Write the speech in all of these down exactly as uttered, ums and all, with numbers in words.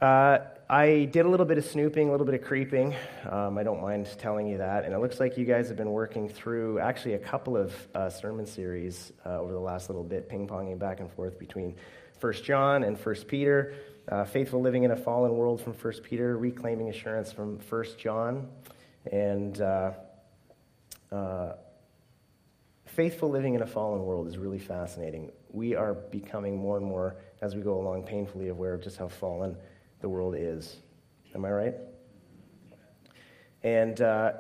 Uh, I did a little bit of snooping, a little bit of creeping. Um, I don't mind telling you that. And it looks like you guys have been working through actually a couple of uh, sermon series uh, over the last little bit, ping-ponging back and forth between First John and First Peter, uh, faithful living in a fallen world from First Peter, reclaiming assurance from First John, and uh, uh, faithful living in a fallen world is really fascinating. We are becoming more and more, as we go along, painfully aware of just how fallen the world is. Am I right? And uh,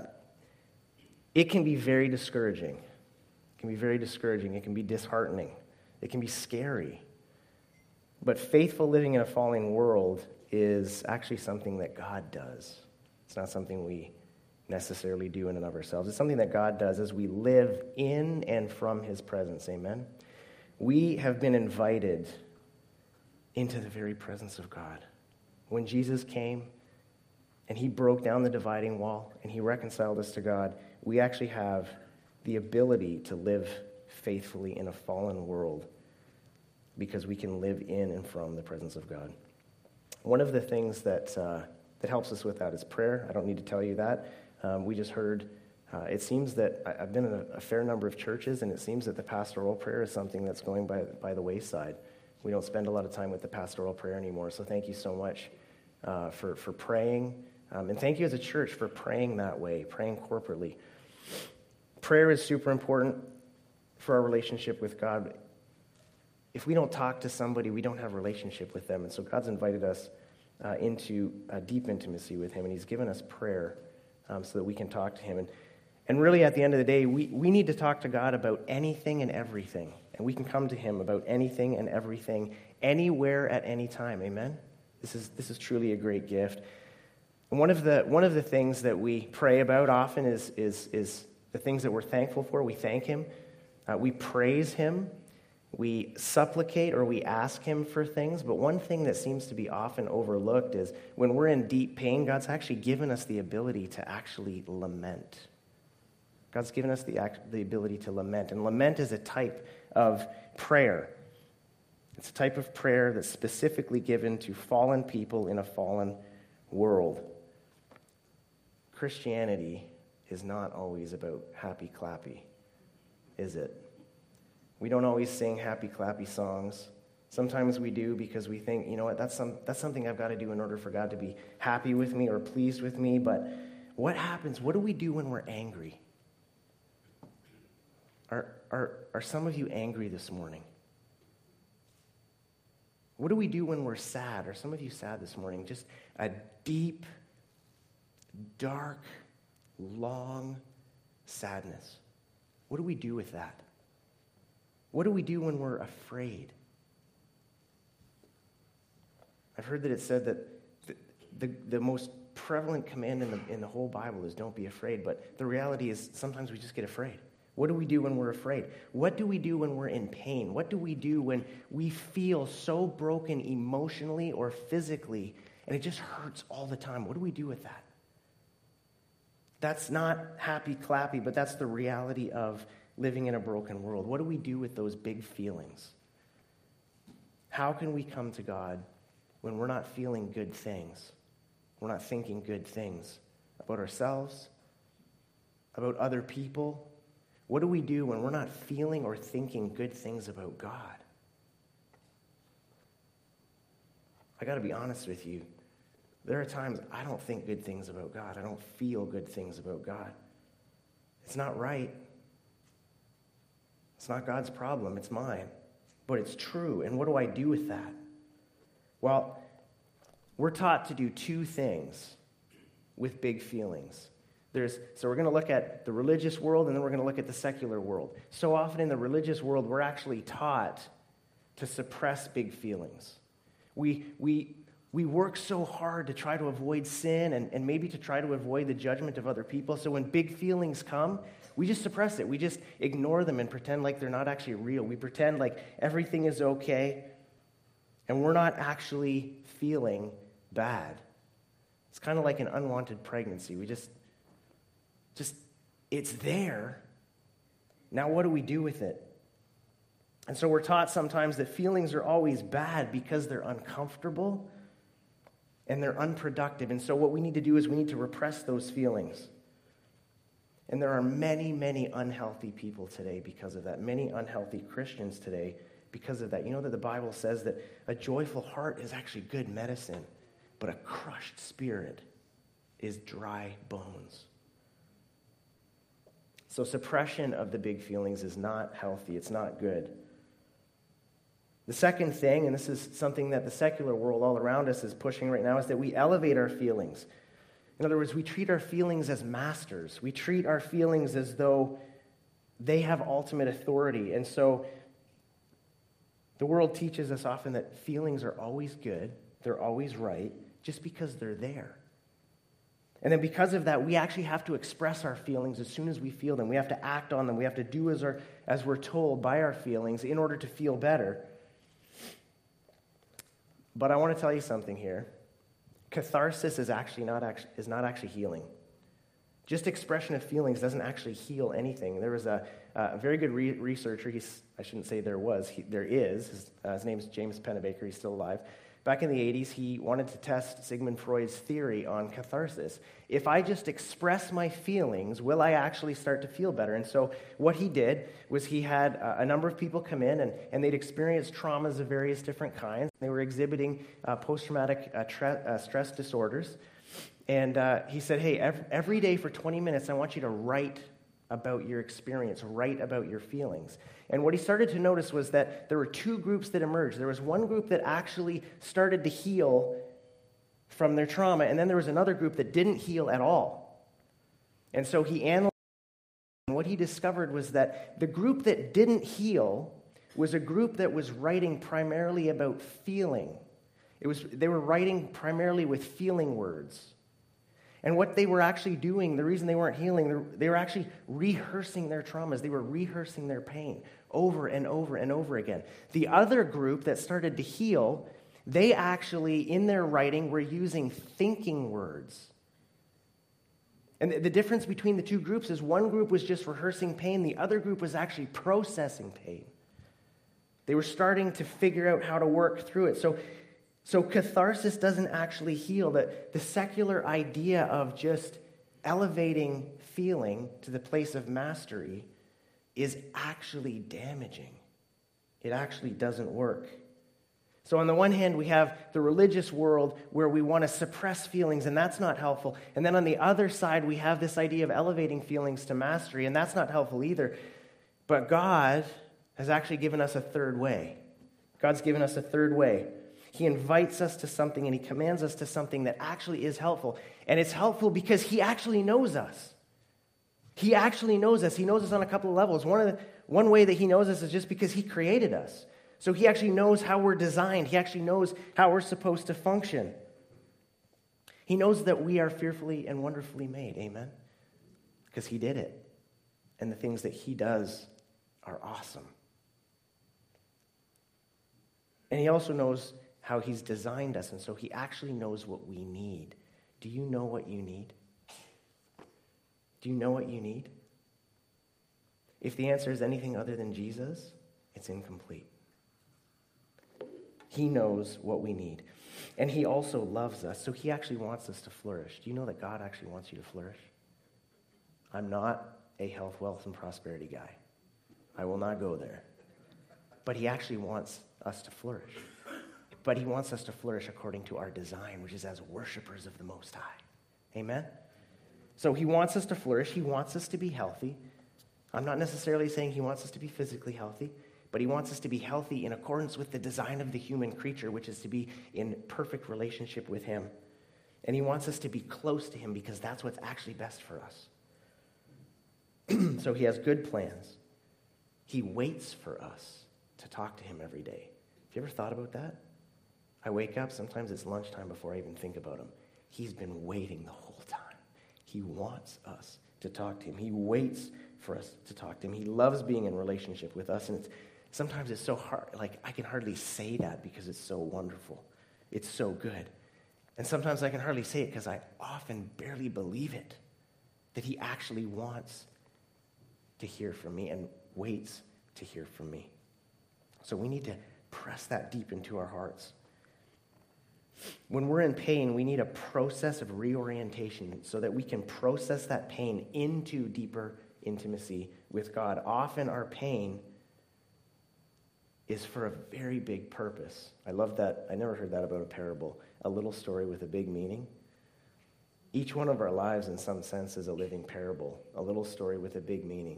it can be very discouraging. It can be very discouraging. It can be disheartening. It can be scary. But faithful living in a fallen world is actually something that God does. It's not something we necessarily do in and of ourselves. It's something that God does as we live in and from His presence. Amen? We have been invited into the very presence of God. When Jesus came and He broke down the dividing wall and He reconciled us to God, we actually have the ability to live faithfully in a fallen world because we can live in and from the presence of God. One of the things that uh, that helps us with that is prayer. I don't need to tell you that. Um, we just heard, uh, it seems that I, I've been in a, a fair number of churches, and it seems that the pastoral prayer is something that's going by, by the wayside. We don't spend a lot of time with the pastoral prayer anymore, so thank you so much uh, for, for praying. Um, and thank you as a church for praying that way, praying corporately. Prayer is super important for our relationship with God. If we don't talk to somebody, we don't have a relationship with them. And so God's invited us uh, into a deep intimacy with Him, and He's given us prayer um, so that we can talk to Him. And, and really, at the end of the day, we, we need to talk to God about anything and everything. And we can come to Him about anything and everything, anywhere at any time. Amen? This is this is truly a great gift. And one of the one of the things that we pray about often is is is the things that we're thankful for. We thank Him. Uh, we praise Him. We supplicate or we ask Him for things. But one thing that seems to be often overlooked is when we're in deep pain, God's actually given us the ability to actually lament. God's given us the act, the ability to lament. And lament is a type of prayer. It's a type of prayer that's specifically given to fallen people in a fallen world. Christianity is not always about happy clappy, is it? We don't always sing happy clappy songs. Sometimes we do because we think, you know what, that's some that's something I've got to do in order for God to be happy with me or pleased with me. But what happens? What do we do when we're angry? Are, are, are some of you angry this morning? What do we do when we're sad? Are some of you sad this morning? Just a deep, dark, long sadness. What do we do with that? What do we do when we're afraid? I've heard that it said that the, the, the most prevalent command in the, in the whole Bible is don't be afraid, but the reality is sometimes we just get afraid. What do we do when we're afraid? What do we do when we're in pain? What do we do when we feel so broken emotionally or physically and it just hurts all the time? What do we do with that? That's not happy clappy, but that's the reality of living in a broken world. What do we do with those big feelings? How can we come to God when we're not feeling good things? We're not thinking good things about ourselves, about other people. What do we do when we're not feeling or thinking good things about God? I got to be honest with you. There are times I don't think good things about God. I don't feel good things about God. It's not right. It's not God's problem. It's mine. But it's true. And what do I do with that? Well, we're taught to do two things with big feelings. There's, so we're going to look at the religious world, and then we're going to look at the secular world. So often in the religious world, we're actually taught to suppress big feelings. We, we, we work so hard to try to avoid sin and, and maybe to try to avoid the judgment of other people. So when big feelings come, we just suppress it. We just ignore them and pretend like they're not actually real. We pretend like everything is okay, and we're not actually feeling bad. It's kind of like an unwanted pregnancy. We just... Just, it's there. Now what do we do with it? And so we're taught sometimes that feelings are always bad because they're uncomfortable. and they're unproductive. And so what we need to do is we need to repress those feelings. And there are many, many unhealthy people today because of that. Many unhealthy Christians today because of that. You know that the Bible says that a joyful heart is actually good medicine, but a crushed spirit is dry bones. So suppression of the big feelings is not healthy. It's not good. The second thing, and this is something that the secular world all around us is pushing right now, is that we elevate our feelings. In other words, we treat our feelings as masters. We treat our feelings as though they have ultimate authority. And so the world teaches us often that feelings are always good, they're always right, just because they're there. And then because of that, we actually have to express our feelings as soon as we feel them. We have to act on them. We have to do as, our, as we're told by our feelings in order to feel better. But I want to tell you something here. Catharsis is actually not actually, is not actually healing. Just expression of feelings doesn't actually heal anything. There was a, a very good re- researcher, he's, I shouldn't say there was, he, there is, his, uh, his name is James Pennebaker, he's still alive. Back in the eighties, he wanted to test Sigmund Freud's theory on catharsis. If I just express my feelings, will I actually start to feel better? And so what he did was he had a number of people come in, and, and they'd experienced traumas of various different kinds. They were exhibiting uh, post-traumatic uh, tre- uh, stress disorders. And uh, he said, hey, every, every day for twenty minutes, I want you to write about your experience, write about your feelings. And what he started to notice was that there were two groups that emerged. There was one group that actually started to heal from their trauma, and then there was another group that didn't heal at all. And so he analyzed, and what he discovered was that the group that didn't heal was a group that was writing primarily about feeling. It was they were writing primarily with feeling words. And what they were actually doing, the reason they weren't healing, they were actually rehearsing their traumas. They were rehearsing their pain over and over and over again. The other group that started to heal, they actually, in their writing, were using thinking words. And the difference between the two groups is one group was just rehearsing pain, the other group was actually processing pain. They were starting to figure out how to work through it. So So catharsis doesn't actually heal. The, the secular idea of just elevating feeling to the place of mastery is actually damaging. It actually doesn't work. So on the one hand, we have the religious world where we want to suppress feelings, and that's not helpful. And then on the other side, we have this idea of elevating feelings to mastery, and that's not helpful either. But God has actually given us a third way. God's given us a third way. He invites us to something and he commands us to something that actually is helpful. And it's helpful because he actually knows us. He actually knows us. He knows us on a couple of levels. One, of the, one way that he knows us is just because he created us. So he actually knows how we're designed. He actually knows how we're supposed to function. He knows that we are fearfully and wonderfully made. Amen? Because he did it. And the things that he does are awesome. And he also knows how he's designed us, and so he actually knows what we need. Do you know what you need? Do you know what you need? If the answer is anything other than Jesus, it's incomplete. He knows what we need. And he also loves us, so he actually wants us to flourish. Do you know that God actually wants you to flourish? I'm not a health, wealth, and prosperity guy. I will not go there. But he actually wants us to flourish. But he wants us to flourish according to our design, which is as worshipers of the Most High. Amen? So he wants us to flourish. He wants us to be healthy. I'm not necessarily saying he wants us to be physically healthy, but he wants us to be healthy in accordance with the design of the human creature, which is to be in perfect relationship with him. And he wants us to be close to him because that's what's actually best for us. So he has good plans. He waits for us to talk to him every day. Have you ever thought about that? I wake up, sometimes it's lunchtime before I even think about him. He's been waiting the whole time. He wants us to talk to him. He waits for us to talk to him. He loves being in relationship with us, and it's, sometimes it's so hard. Like, I can hardly say that because it's so wonderful. It's so good. And sometimes I can hardly say it because I often barely believe it, that he actually wants to hear from me and waits to hear from me. So we need to press that deep into our hearts. When we're in pain, we need a process of reorientation so that we can process that pain into deeper intimacy with God. Often our pain is for a very big purpose. I love that. I never heard that about a parable. A little story with a big meaning. Each one of our lives, in some sense, is a living parable. A little story with a big meaning.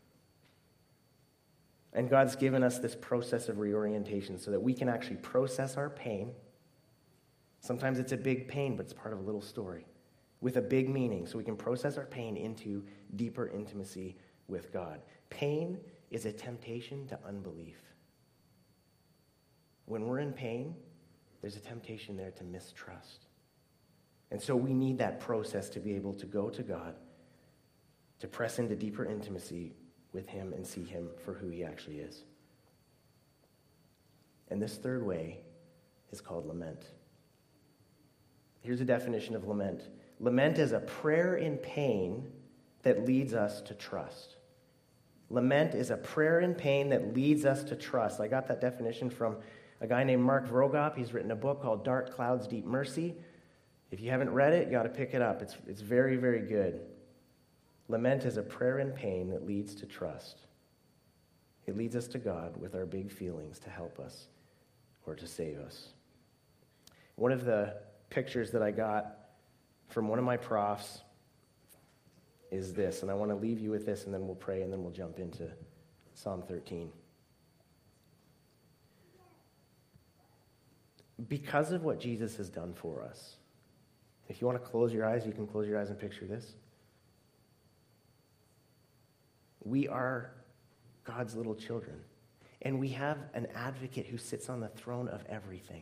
And God's given us this process of reorientation so that we can actually process our pain. Sometimes it's a big pain, but it's part of a little story with a big meaning, so we can process our pain into deeper intimacy with God. Pain is a temptation to unbelief. When we're in pain, there's a temptation there to mistrust. And so we need that process to be able to go to God, to press into deeper intimacy with him and see him for who he actually is. And this third way is called lament. Here's a definition of lament. Lament is a prayer in pain that leads us to trust. Lament is a prayer in pain that leads us to trust. I got that definition from a guy named Mark Vrogop. He's written a book called Dark Clouds, Deep Mercy. If you haven't read it, you got to pick it up. It's, it's very, very good. Lament is a prayer in pain that leads to trust. It leads us to God with our big feelings to help us or to save us. One of the pictures that I got from one of my profs is this, and I want to leave you with this, and then we'll pray, and then we'll jump into Psalm thirteen. Because of what Jesus has done for us, if you want to close your eyes, you can close your eyes and picture this. We are God's little children, and we have an advocate who sits on the throne of everything.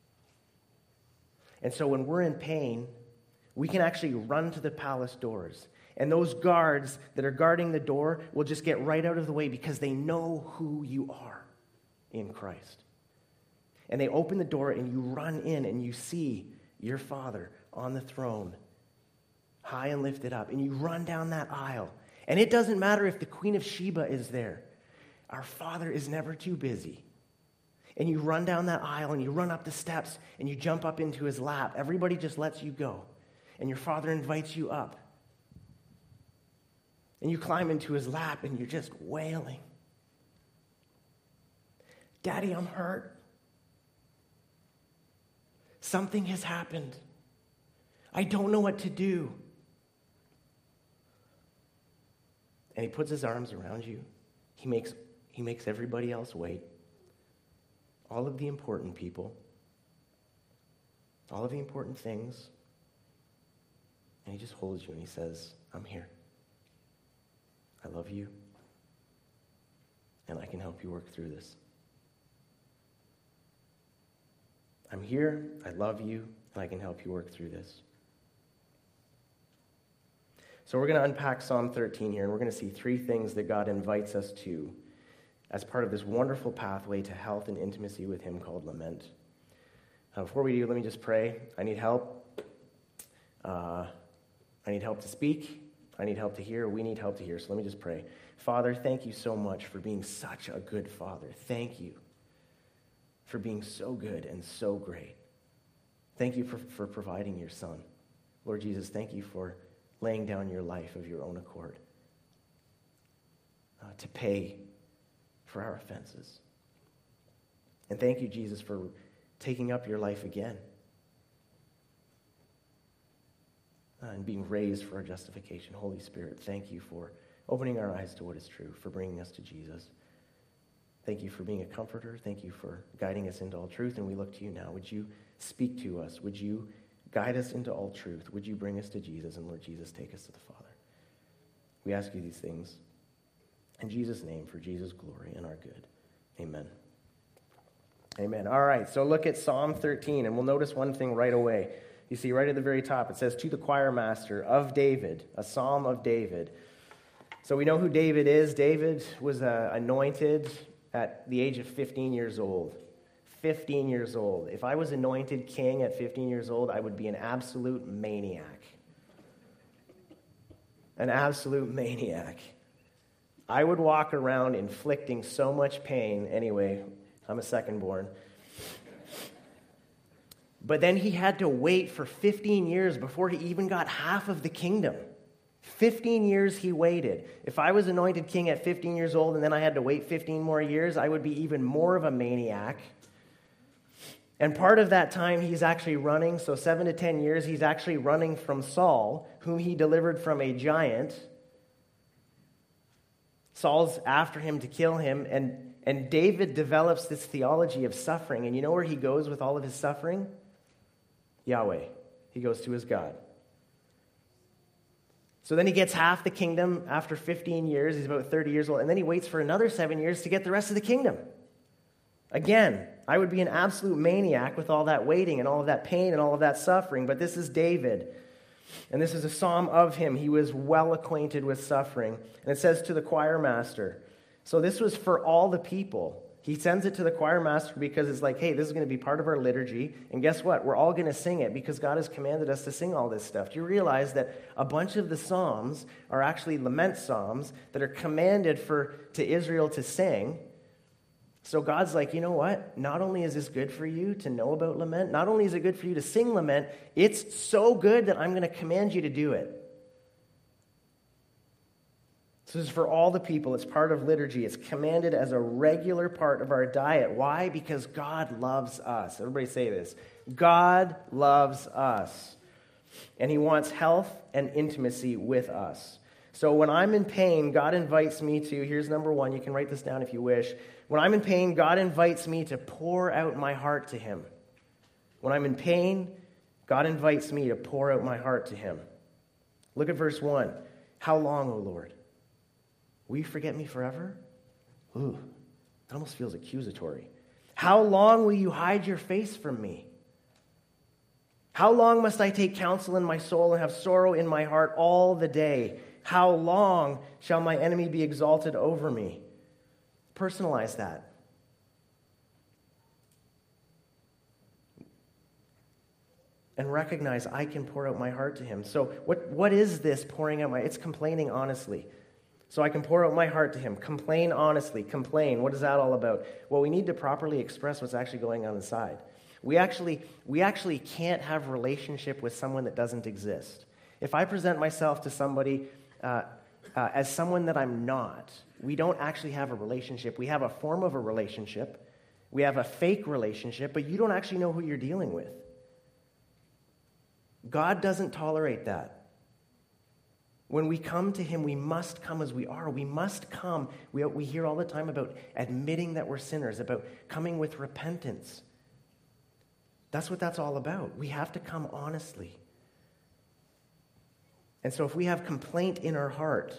And so when we're in pain, we can actually run to the palace doors. And those guards that are guarding the door will just get right out of the way because they know who you are in Christ. And they open the door and you run in and you see your Father on the throne, high and lifted up. And you run down that aisle. And it doesn't matter if the Queen of Sheba is there. Our Father is never too busy. And you run down that aisle and you run up the steps and you jump up into his lap. Everybody just lets you go. And your Father invites you up. And you climb into his lap and you're just wailing. Daddy, I'm hurt. Something has happened. I don't know what to do. And he puts his arms around you. He makes, he makes everybody else wait. All of the important people. All of the important things. And he just holds you and he says, I'm here. I love you. And I can help you work through this. I'm here, I love you, and I can help you work through this. So we're going to unpack Psalm thirteen here, and we're going to see three things that God invites us to as part of this wonderful pathway to health and intimacy with him called lament. Uh, before we do, let me just pray. I need help. Uh, I need help to speak. I need help to hear. We need help to hear. So let me just pray. Father, thank you so much for being such a good Father. Thank you for being so good and so great. Thank you for, for providing your Son. Lord Jesus, thank you for laying down your life of your own accord uh, to pay for our offenses. And thank you, Jesus, for taking up your life again uh, and being raised for our justification. Holy Spirit, thank you for opening our eyes to what is true, for bringing us to Jesus. Thank you for being a comforter. Thank you for guiding us into all truth. And we look to you now. Would you speak to us? Would you guide us into all truth? Would you bring us to Jesus? And Lord Jesus, take us to the Father. We ask you these things in Jesus' name, for Jesus' glory and our good. Amen. Amen. All right, so look at Psalm thirteen, and we'll notice one thing right away. You see right at the very top, it says, to the choir master of David, a psalm of David. So we know who David is. David was uh, anointed at the age of fifteen years old. fifteen years old. If I was anointed king at fifteen years old, I would be an absolute maniac. An absolute maniac. I would walk around inflicting so much pain. Anyway, I'm a second born. But then he had to wait for fifteen years before he even got half of the kingdom. fifteen years he waited. If I was anointed king at fifteen years old and then I had to wait fifteen more years, I would be even more of a maniac. And part of that time he's actually running, so seven to ten years, he's actually running from Saul, whom he delivered from a giant. Saul's after him to kill him, and, and David develops this theology of suffering. And you know where he goes with all of his suffering? Yahweh. He goes to his God. So then he gets half the kingdom after fifteen years. He's about thirty years old. And then he waits for another seven years to get the rest of the kingdom. Again, I would be an absolute maniac with all that waiting and all of that pain and all of that suffering. But this is David. And this is a psalm of him. He was well acquainted with suffering. And it says to the choir master. So this was for all the people. He sends it to the choir master because it's like, hey, this is going to be part of our liturgy. And guess what? We're all going to sing it because God has commanded us to sing all this stuff. Do you realize that a bunch of the psalms are actually lament psalms that are commanded for to Israel to sing? So God's like, you know what? Not only is this good for you to know about lament, not only is it good for you to sing lament, it's so good that I'm going to command you to do it. So this is for all the people. It's part of liturgy. It's commanded as a regular part of our diet. Why? Because God loves us. Everybody say this. God loves us. And he wants health and intimacy with us. So when I'm in pain, God invites me to, here's number one. You can write this down if you wish. When I'm in pain, God invites me to pour out my heart to him. When I'm in pain, God invites me to pour out my heart to him. Look at verse one. How long, O Lord? Will you forget me forever? Ooh, that almost feels accusatory. How long will you hide your face from me? How long must I take counsel in my soul and have sorrow in my heart all the day? How long shall my enemy be exalted over me? Personalize that. And recognize I can pour out my heart to him. So what, what is this pouring out my... It's complaining honestly. So I can pour out my heart to him. Complain honestly. Complain. What is that all about? Well, we need to properly express what's actually going on inside. We actually, we actually can't have a relationship with someone that doesn't exist. If I present myself to somebody uh, uh, as someone that I'm not, we don't actually have a relationship. We have a form of a relationship. We have a fake relationship, but you don't actually know who you're dealing with. God doesn't tolerate that. When we come to him, we must come as we are. We must come. We, we hear all the time about admitting that we're sinners, about coming with repentance. That's what that's all about. We have to come honestly. And so if we have complaint in our heart,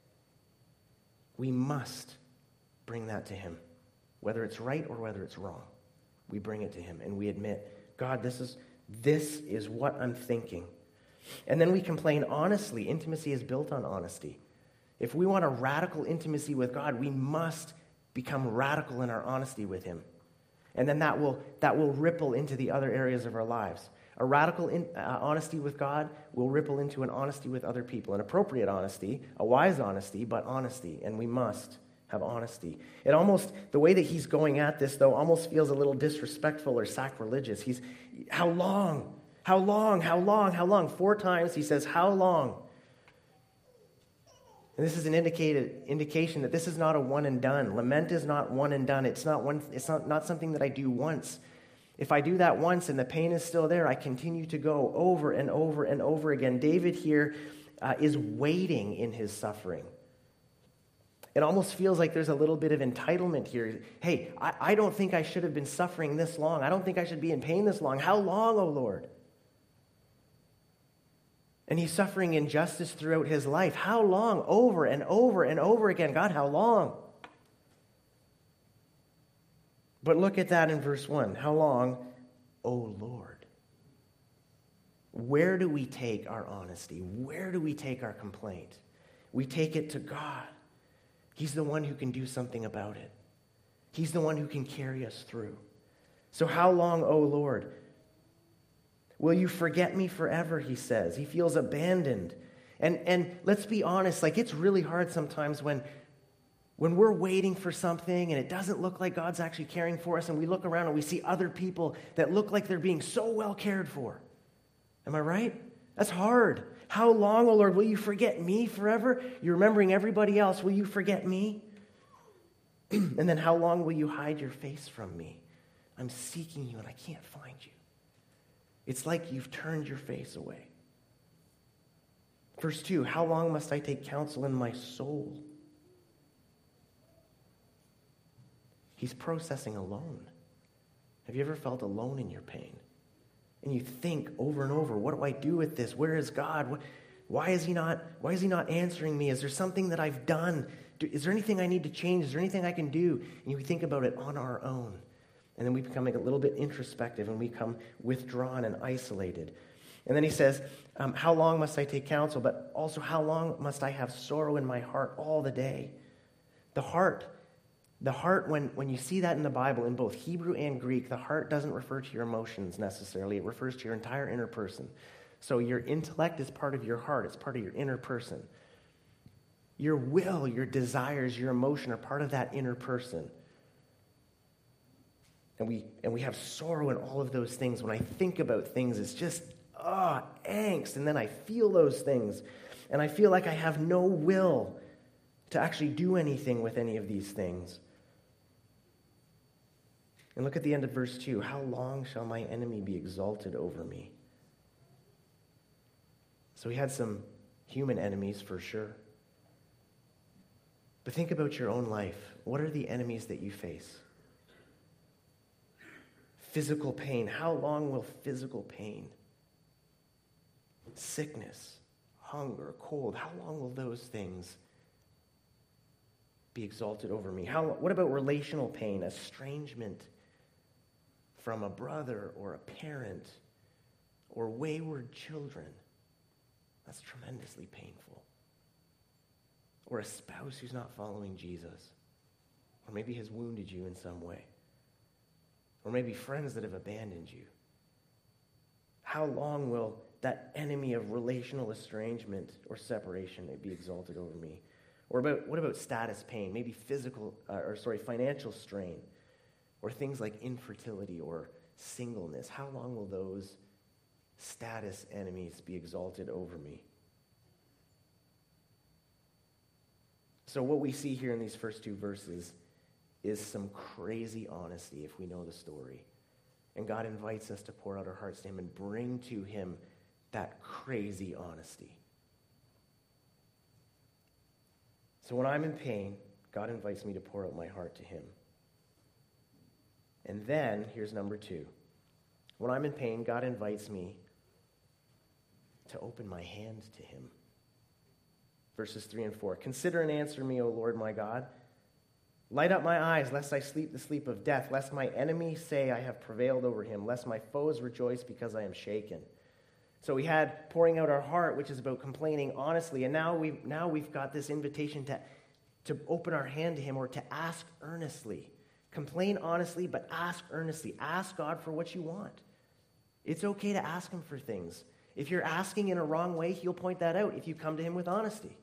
we must bring that to him. Whether it's right or whether it's wrong, we bring it to him and we admit, God, this is, this is what I'm thinking. And then we complain honestly. Intimacy is built on honesty. If we want a radical intimacy with God, we must become radical in our honesty with him. And then that will, that will ripple into the other areas of our lives. A radical in, uh, honesty with God will ripple into an honesty with other people. An appropriate honesty, a wise honesty, but honesty. And we must have honesty. It almost, the way that he's going at this, though, almost feels a little disrespectful or sacrilegious. He's, how long? How long? How long? How long? Four times he says, how long? And this is an indicated indication that this is not a one and done. Lament is not one and done. It's not one. It's not, not something that I do once. If I do that once and the pain is still there, I continue to go over and over and over again. David here uh, is waiting in his suffering. It almost feels like there's a little bit of entitlement here. Hey, I, I don't think I should have been suffering this long. I don't think I should be in pain this long. How long, O Lord? And he's suffering injustice throughout his life. How long? Over and over and over again. God, how long? But look at that in verse one. How long, O Lord? Where do we take our honesty? Where do we take our complaint? We take it to God. He's the one who can do something about it. He's the one who can carry us through. So how long, O Lord? Will you forget me forever, he says. He feels abandoned. And, and let's be honest, like it's really hard sometimes when When we're waiting for something and it doesn't look like God's actually caring for us, and we look around and we see other people that look like they're being so well cared for. Am I right? That's hard. How long, O Lord, will you forget me forever? You're remembering everybody else. Will you forget me? And then how long will you hide your face from me? I'm seeking you and I can't find you. It's like you've turned your face away. Verse two, how long must I take counsel in my soul? He's processing alone. Have you ever felt alone in your pain? And you think over and over, what do I do with this? Where is God? Why is he not, why is he not answering me? Is there something that I've done? Is there anything I need to change? Is there anything I can do? And we think about it on our own. And then we become like a little bit introspective and we become withdrawn and isolated. And then he says, um, how long must I take counsel? But also, how long must I have sorrow in my heart all the day? The heart, the heart, when, when you see that in the Bible, in both Hebrew and Greek, the heart doesn't refer to your emotions necessarily. It refers to your entire inner person. So your intellect is part of your heart. It's part of your inner person. Your will, your desires, your emotion are part of that inner person. And we and we have sorrow in all of those things. When I think about things, it's just, ah, oh, angst. And then I feel those things. And I feel like I have no will to actually do anything with any of these things. And look at the end of verse two. How long shall my enemy be exalted over me? So he had some human enemies for sure. But think about your own life. What are the enemies that you face? Physical pain. How long will physical pain, sickness, hunger, cold, how long will those things be exalted over me? How, what about relational pain, estrangement from a brother or a parent or wayward children? That's tremendously painful. Or a spouse who's not following Jesus. Or maybe has wounded you in some way. Or maybe friends that have abandoned you. How long will that enemy of relational estrangement or separation be exalted over me? Or about what about status pain? Maybe physical, uh, or sorry, financial strain. Or things like infertility or singleness. How long will those status enemies be exalted over me? So what we see here in these first two verses is some crazy honesty if we know the story. And God invites us to pour out our hearts to him and bring to him that crazy honesty. So when I'm in pain, God invites me to pour out my heart to him. And then, here's number two. When I'm in pain, God invites me to open my hand to him. Verses three and four. Consider and answer me, O Lord my God. Light up my eyes, lest I sleep the sleep of death, lest my enemy say I have prevailed over him, lest my foes rejoice because I am shaken. So we had pouring out our heart, which is about complaining honestly, and now we've, now we've got this invitation to, to open our hand to him or to ask earnestly. Complain honestly, but ask earnestly. Ask God for what you want. It's okay to ask him for things. If you're asking in a wrong way, he'll point that out if you come to him with honesty.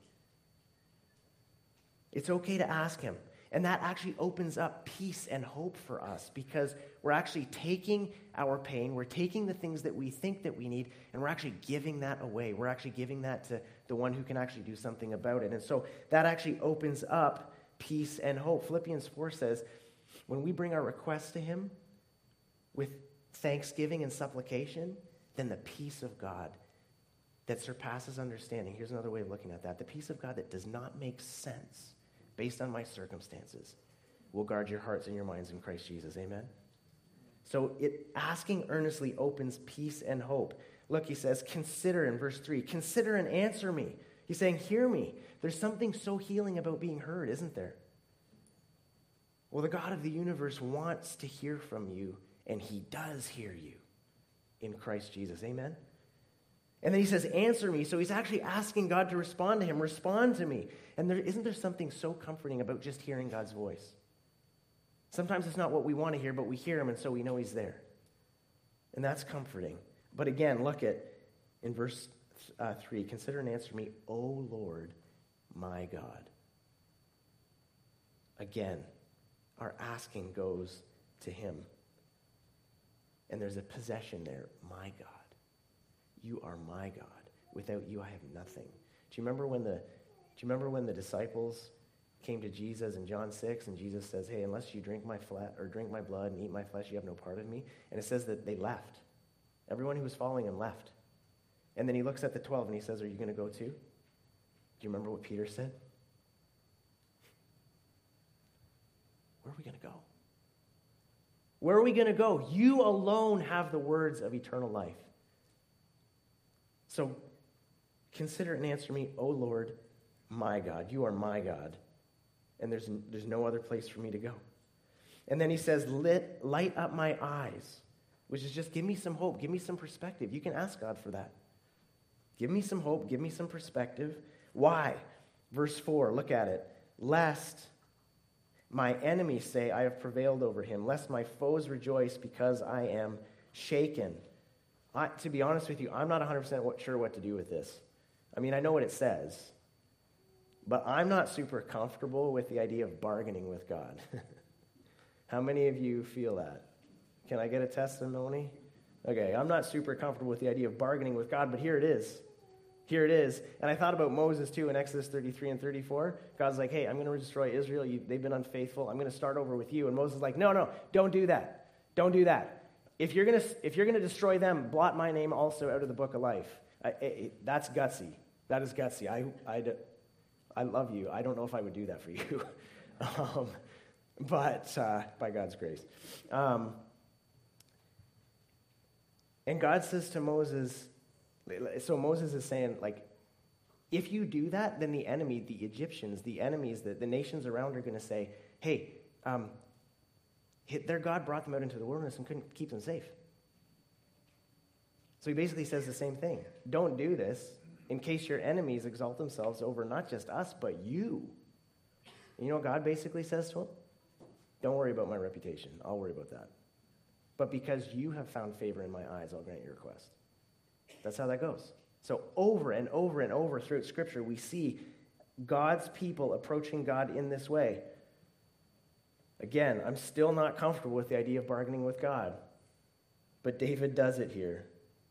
It's okay to ask him. And that actually opens up peace and hope for us because we're actually taking our pain, we're taking the things that we think that we need, and we're actually giving that away. We're actually giving that to the one who can actually do something about it. And so that actually opens up peace and hope. Philippians four says, when we bring our requests to him with thanksgiving and supplication, then the peace of God that surpasses understanding. Here's another way of looking at that. The peace of God that does not make sense based on my circumstances will guard your hearts and your minds in Christ Jesus. Amen? So it asking earnestly opens peace and hope. Look, he says, consider in verse three. Consider and answer me. He's saying, hear me. There's something so healing about being heard, isn't there? Well, the God of the universe wants to hear from you, and he does hear you in Christ Jesus. Amen? And then he says, answer me. So he's actually asking God to respond to him. Respond to me. And there, isn't there something so comforting about just hearing God's voice? Sometimes it's not what we want to hear, but we hear him, and so we know he's there. And that's comforting. But again, look at in verse uh, three. Consider and answer me, O Lord, my God. Again, our asking goes to him. And there's a possession there. My God. You are my God. Without you, I have nothing. Do you remember when the, do you remember when the disciples came to Jesus in John six, and Jesus says, hey, unless you drink my flesh or drink my blood and eat my flesh, you have no part of me? And it says that they left. Everyone who was following him left. And then he looks at the twelve and he says, are you going to go too? Do you remember what Peter said? Where are we going to go? Where are we going to go? You alone have the words of eternal life. So consider and answer me, O Lord, my God. You are my God. And there's, there's no other place for me to go. And then he says, Lit, light up my eyes, which is just give me some hope. Give me some perspective. You can ask God for that. Give me some hope. Give me some perspective. Why? Verse four, look at it. Lest my enemies say, I have prevailed over him. Lest my foes rejoice because I am shaken. I, to be honest with you, I'm not one hundred percent sure what to do with this. I mean, I know what it says. But I'm not super comfortable with the idea of bargaining with God. How many of you feel that? Can I get a testimony? Okay, I'm not super comfortable with the idea of bargaining with God, but here it is. Here it is. And I thought about Moses too in Exodus thirty-three and thirty-four. God's like, hey, I'm going to destroy Israel. You, they've been unfaithful. I'm going to start over with you. And Moses is like, no, no, don't do that. Don't do that. If you're going to if you're going to destroy them, blot my name also out of the book of life. I, it, that's gutsy. That is gutsy. I, I, I love you. I don't know if I would do that for you. um, but uh, by God's grace. Um, and God says to Moses, so Moses is saying, like, if you do that, then the enemy, the Egyptians, the enemies, the, the nations around are going to say, hey, um, their God brought them out into the wilderness and couldn't keep them safe. So he basically says the same thing. Don't do this in case your enemies exalt themselves over not just us, but you. And you know what God basically says to him? Don't worry about my reputation. I'll worry about that. But because you have found favor in my eyes, I'll grant your request. That's how that goes. So over and over and over throughout Scripture, we see God's people approaching God in this way. Again, I'm still not comfortable with the idea of bargaining with God. But David does it here.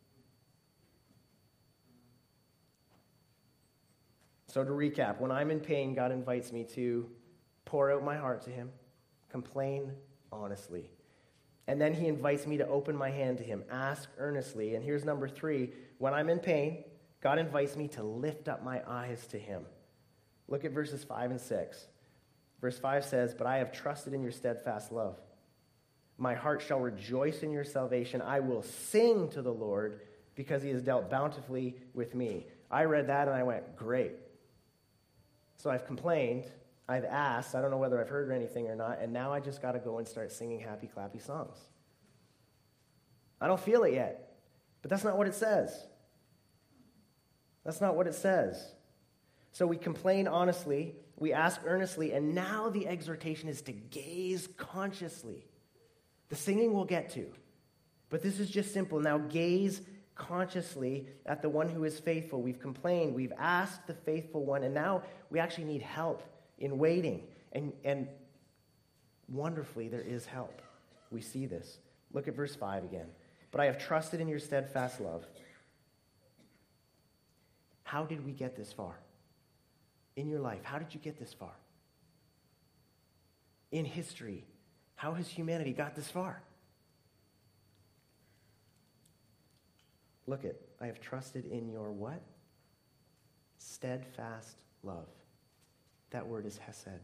So to recap, when I'm in pain, God invites me to pour out my heart to him, complain honestly. And then he invites me to open my hand to him, ask earnestly. And here's number three. When I'm in pain, God invites me to lift up my eyes to him. Look at verses five and six. Verse five says, but I have trusted in your steadfast love. My heart shall rejoice in your salvation. I will sing to the Lord because he has dealt bountifully with me. I read that and I went, great. So I've complained. I've asked, I don't know whether I've heard anything or not, and now I just got to go and start singing happy, clappy songs. I don't feel it yet, but that's not what it says. That's not what it says. So we complain honestly, we ask earnestly, and now the exhortation is to gaze consciously. The singing we'll get to, but this is just simple. Now gaze consciously at the one who is faithful. We've complained, we've asked the faithful one, and now we actually need help in waiting. And, and wonderfully, there is help. We see this. Look at verse five again. But I have trusted in your steadfast love. How did we get this far? In your life, how did you get this far? In history, how has humanity got this far? Look at, I have trusted in your what? Steadfast love. That word is hesed.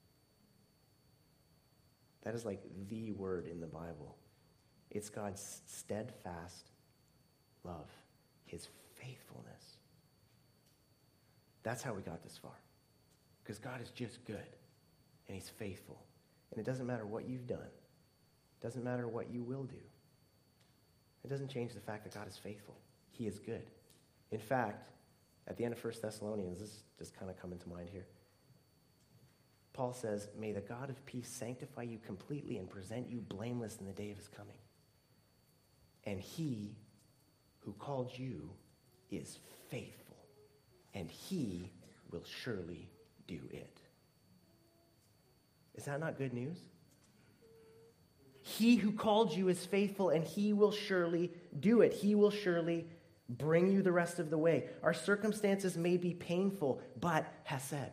That is like the word in the Bible. It's God's steadfast love, his faithfulness. That's how we got this far. Because God is just good, and he's faithful. And it doesn't matter what you've done. It doesn't matter what you will do. It doesn't change the fact that God is faithful. He is good. In fact, at the end of First Thessalonians, this is just kind of coming to mind here. Paul says, may the God of peace sanctify you completely and present you blameless in the day of his coming. And he who called you is faithful, and he will surely do it. Is that not good news? He who called you is faithful, and he will surely do it. He will surely bring you the rest of the way. Our circumstances may be painful, but hesed.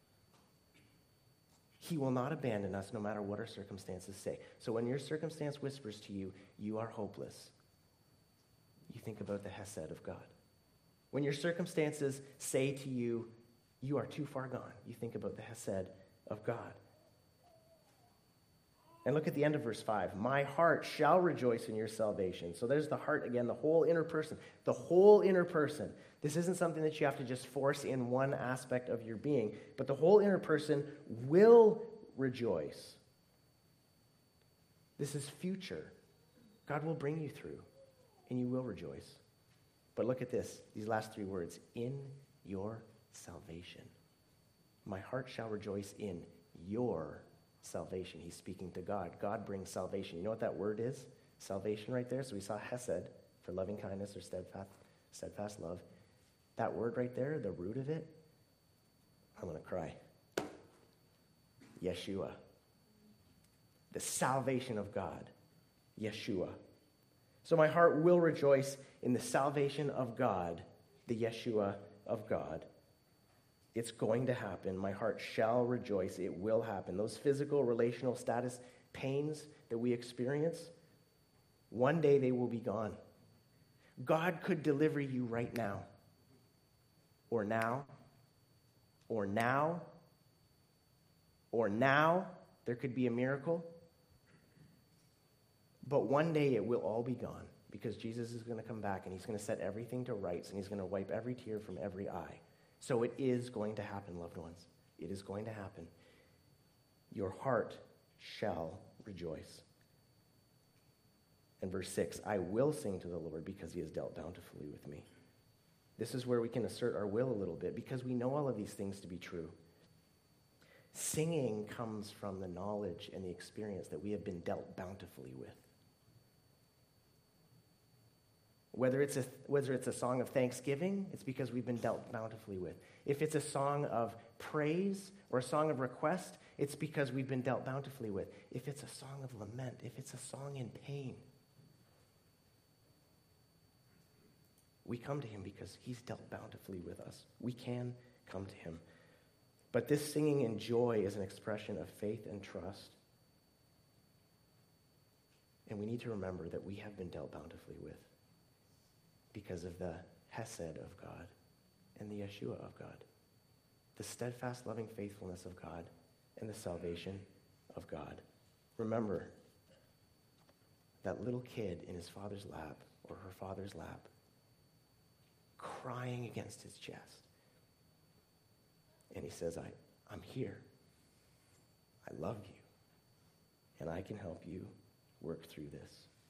He will not abandon us no matter what our circumstances say. So when your circumstance whispers to you, you are hopeless, you think about the hesed of God. When your circumstances say to you, you are too far gone, you think about the hesed of God. And look at the end of verse five. My heart shall rejoice in your salvation. So there's the heart again, the whole inner person. The whole inner person. This isn't something that you have to just force in one aspect of your being, but the whole inner person will rejoice. This is future. God will bring you through, and you will rejoice. But look at this, these last three words. In your salvation. My heart shall rejoice in your salvation. He's speaking to God. God brings salvation. You know what that word is? Salvation right there. So we saw hesed for loving kindness or steadfast, steadfast love. That word right there, the root of it, I'm going to cry. Yeshua. The salvation of God. Yeshua. So my heart will rejoice in the salvation of God, the Yeshua of God. It's going to happen. My heart shall rejoice. It will happen. Those physical, relational status pains that we experience, one day they will be gone. God could deliver you right now, or now, or now, or now. There could be a miracle. But one day it will all be gone because Jesus is going to come back and he's going to set everything to rights and he's going to wipe every tear from every eye. So it is going to happen, loved ones. It is going to happen. Your heart shall rejoice. And verse six, I will sing to the Lord because he has dealt bountifully with me. This is where we can assert our will a little bit because we know all of these things to be true. Singing comes from the knowledge and the experience that we have been dealt bountifully with. Whether it's, a, whether it's a song of thanksgiving, it's because we've been dealt bountifully with. If it's a song of praise or a song of request, it's because we've been dealt bountifully with. If it's a song of lament, if it's a song in pain, we come to him because he's dealt bountifully with us. We can come to him. But this singing in joy is an expression of faith and trust. And we need to remember that we have been dealt bountifully with because of the hesed of God and the Yeshua of God, the steadfast loving faithfulness of God and the salvation of God. Remember that little kid in his father's lap or her father's lap crying against his chest. And he says, I, I'm here. I love you. And I can help you work through this.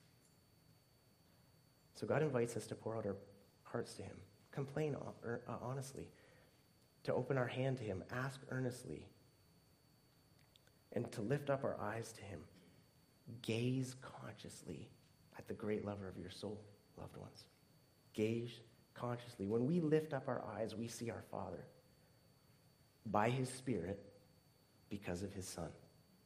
So God invites us to pour out our hearts to him, complain honestly, to open our hand to him, ask earnestly, and to lift up our eyes to him. Gaze consciously at the great lover of your soul, loved ones. Gaze consciously. When we lift up our eyes, we see our Father by his Spirit because of his Son.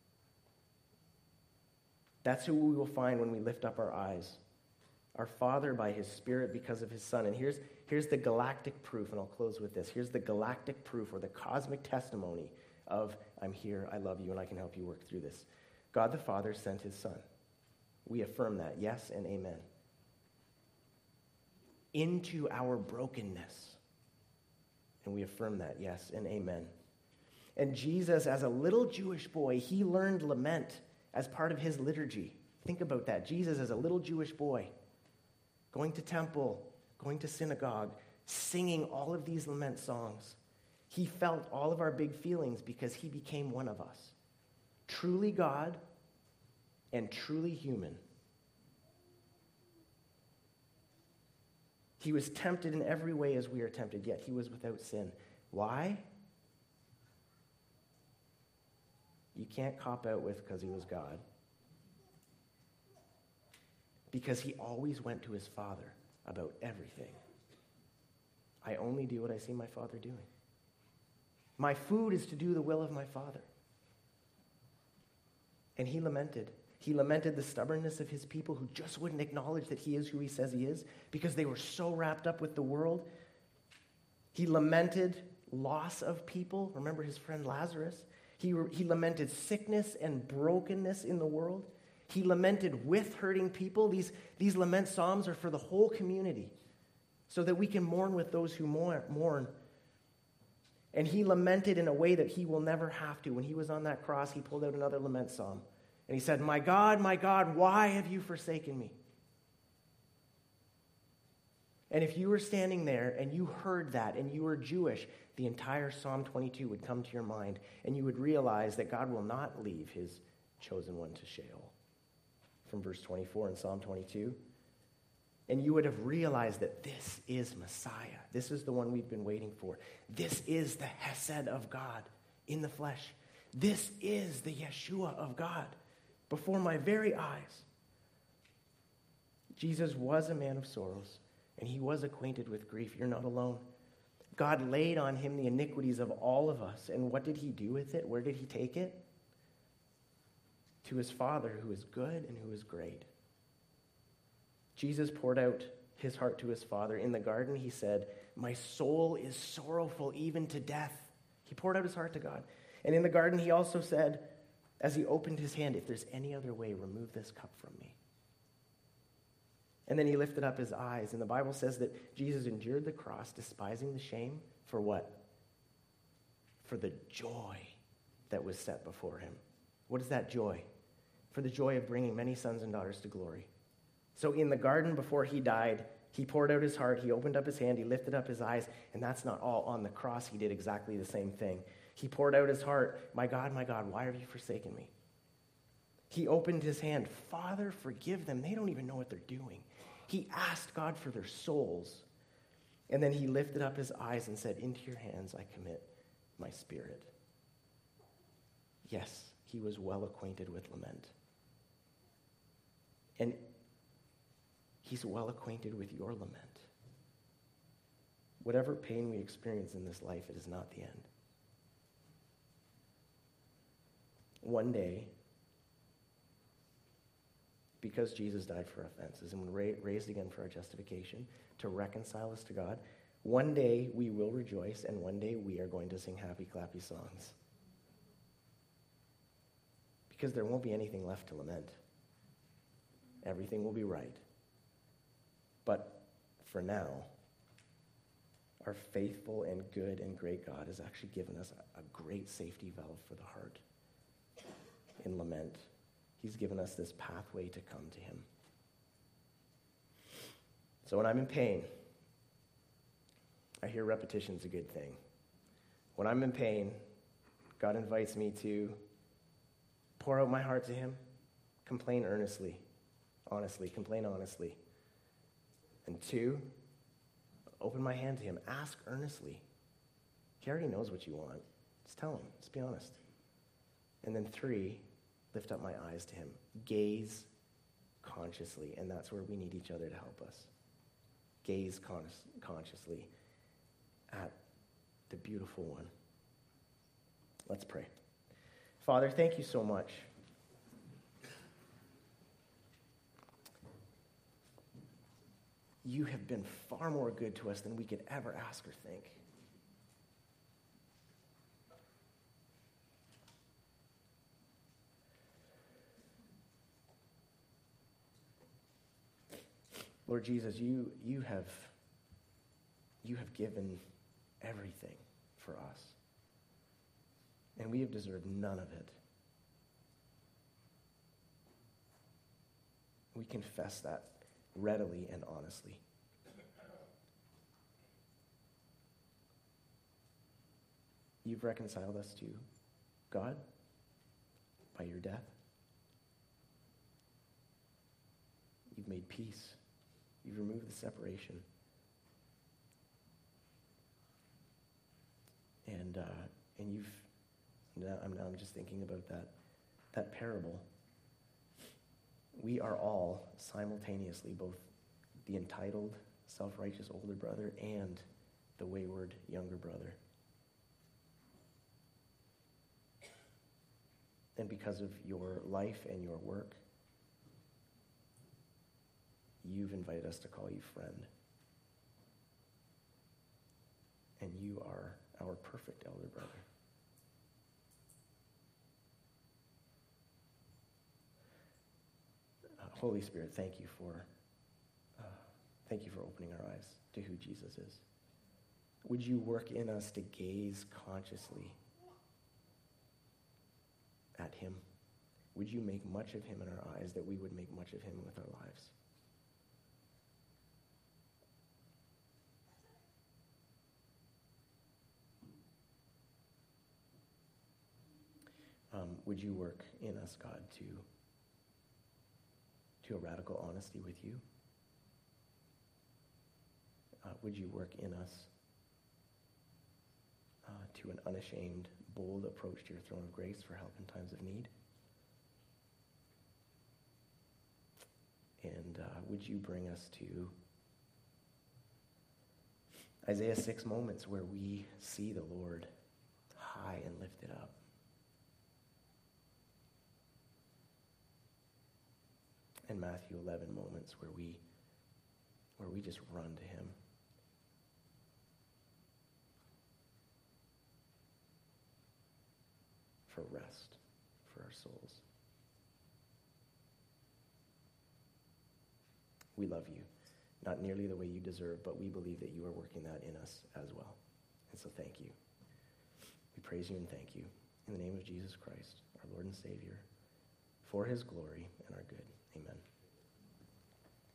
That's who we will find when we lift up our eyes. Our Father by his Spirit because of his Son. And here's, here's the galactic proof, and I'll close with this. Here's the galactic proof or the cosmic testimony of I'm here, I love you, and I can help you work through this. God the Father sent his Son. We affirm that, yes and amen. Into our brokenness. And we affirm that, yes and amen. And Jesus, as a little Jewish boy, he learned lament as part of his liturgy. Think about that. Jesus, as a little Jewish boy, going to temple, going to synagogue, singing all of these lament songs. He felt all of our big feelings because he became one of us. Truly God and truly human. He was tempted in every way as we are tempted, yet he was without sin. Why? You can't cop out with because he was God. Because he always went to his Father about everything. I only do what I see my Father doing. My food is to do the will of my Father. And he lamented. He lamented the stubbornness of his people who just wouldn't acknowledge that he is who he says he is because they were so wrapped up with the world. He lamented loss of people. Remember his friend Lazarus? He, he lamented sickness and brokenness in the world. He lamented with hurting people. These, these lament psalms are for the whole community so that we can mourn with those who mourn. And he lamented in a way that he will never have to. When he was on that cross, he pulled out another lament psalm. And he said, "My God, my God, why have you forsaken me?" And if you were standing there and you heard that and you were Jewish, the entire Psalm twenty-two would come to your mind and you would realize that God will not leave his chosen one to Sheol. From verse twenty-four in Psalm twenty-two. And you would have realized that this is Messiah. This is the one we've been waiting for. This is the Hesed of God in the flesh. This is the Yeshua of God before my very eyes. Jesus was a man of sorrows, and he was acquainted with grief. You're not alone. God laid on him the iniquities of all of us. And what did he do with it? Where did he take it? To his Father, who is good and who is great. Jesus poured out his heart to his Father. In the garden, he said, "My soul is sorrowful even to death." He poured out his heart to God. And in the garden, he also said, as he opened his hand, "If there's any other way, remove this cup from me." And then he lifted up his eyes. And the Bible says that Jesus endured the cross, despising the shame, for what? For the joy that was set before him. What is that joy? For the joy of bringing many sons and daughters to glory. So in the garden before he died, he poured out his heart, he opened up his hand, he lifted up his eyes, and that's not all. On the cross, he did exactly the same thing. He poured out his heart, "My God, my God, why have you forsaken me?" He opened his hand, "Father, forgive them. They don't even know what they're doing." He asked God for their souls. And then he lifted up his eyes and said, "Into your hands I commit my spirit." Yes, he was well acquainted with lament. And he's well acquainted with your lament. Whatever pain we experience in this life, it is not the end. One day, because Jesus died for our offenses and was raised again for our justification, to reconcile us to God, one day we will rejoice, and one day we are going to sing happy, clappy songs. Because there won't be anything left to lament. Everything will be right. But for now, our faithful and good and great God has actually given us a great safety valve for the heart in lament. He's given us this pathway to come to him. So when I'm in pain, I hear repetition's a good thing. When I'm in pain, God invites me to pour out my heart to him, complain earnestly, honestly, complain honestly. And two, open my hand to him, ask earnestly. He already knows what you want. Just tell him, just be honest. And then three, lift up my eyes to him. Gaze consciously, and that's where we need each other to help us. Gaze con- consciously at the beautiful one. Let's pray. Father, thank you so much. You have been far more good to us than we could ever ask or think. Lord Jesus, you, you have, you have given everything for us. And we have deserved none of it. We confess that readily and honestly. You've reconciled us to God by your death. You've made peace. You've removed the separation. And uh, and you've now I'm now I'm just thinking about that that parable. We are all simultaneously both the entitled, self-righteous older brother and the wayward younger brother. and because of your life and your work, you've invited us to call you friend. And you are our perfect elder brother. Uh, Holy Spirit, thank you for uh, thank you for opening our eyes to who Jesus is. Would you work in us to gaze consciously at him? Would you make much of him in our eyes, that we would make much of him with our lives? Um, would you work in us, God, to, to a radical honesty with you? Uh, would you work in us uh, to an unashamed, bold approach to your throne of grace for help in times of need? And uh, would you bring us to Isaiah six moments where we see the Lord high and lifted up? And Matthew eleven moments where we where we just run to him. For rest for our souls. We love you, not nearly the way you deserve, but we believe that you are working that in us as well. And so thank you. We praise you and thank you in the name of Jesus Christ, our Lord and Savior, for his glory and our good. Amen.